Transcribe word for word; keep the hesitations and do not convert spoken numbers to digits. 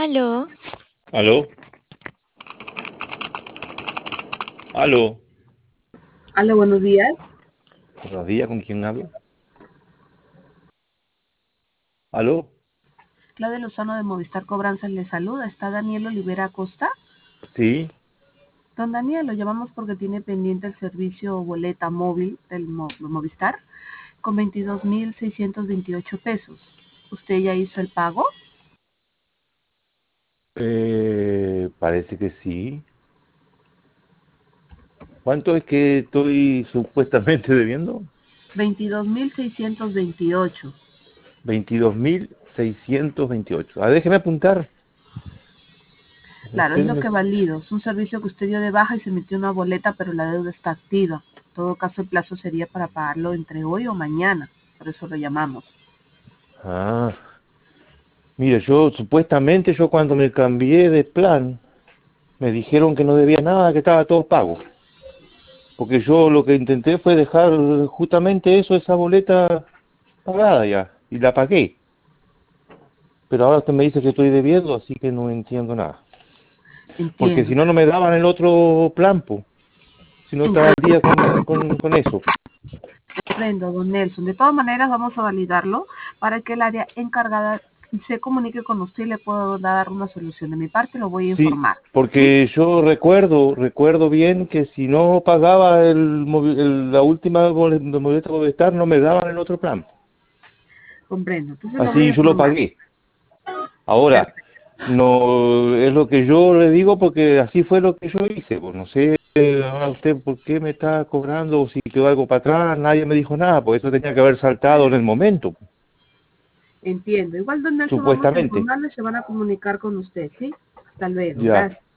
Aló, ¿Aló? ¿Aló? Hola, buenos días. ¿Buenos días? ¿Con quién hablo? ¿Aló? Claudia Lozano de Movistar Cobranza le saluda. ¿Está Daniel Olivera Acosta? Sí. Don Daniel, lo llamamos porque tiene pendiente el servicio o boleta móvil del Mo- Movistar con veintidós mil seiscientos veintiocho pesos. ¿Usted ya hizo el pago? Eh, parece que sí. ¿Cuánto es que estoy supuestamente debiendo? veintidós mil seiscientos veintiocho. Veintidós mil seiscientos veintiocho. Ah, déjeme apuntar. Claro, es lo Espéreme. que valido. Es un servicio que usted dio de baja y se emitió una boleta, pero la deuda está activa. En todo caso, el plazo sería para pagarlo entre hoy o mañana. Por eso lo llamamos. Ah, mire, yo supuestamente yo cuando me cambié de plan, me dijeron que no debía nada, que estaba todo pago. Porque yo lo que intenté fue dejar justamente eso, esa boleta pagada ya, y la pagué. Pero ahora usted me dice que estoy debiendo, así que no entiendo nada. Porque Entiendo. si no, no me daban el otro plan, po. Si no estaba al Entiendo. día con, con, con eso. Comprendo, don Nelson. De todas maneras, vamos a validarlo para que el área encargada se comunique con usted y le pueda dar una solución. De mi parte, lo voy a Sí, informar. ¿Sí? porque yo recuerdo, recuerdo bien que si no pagaba el, movi- el- la última bole- boleta Movistar, no me daban el otro plan. Comprendo. Entonces lo voy a Así yo lo informar. pagué. Ahora, Perfecto. no es lo que yo le digo porque así fue lo que yo hice. Pues no sé eh, ahora usted por qué me está cobrando o si quedó algo para atrás, nadie me dijo nada, porque eso tenía que haber saltado en el momento, Entiendo. Igual, don Nelson, vamos a supuestamente. informarle y se van a comunicar con usted. ¿Sí? Hasta luego. Ya. Gracias.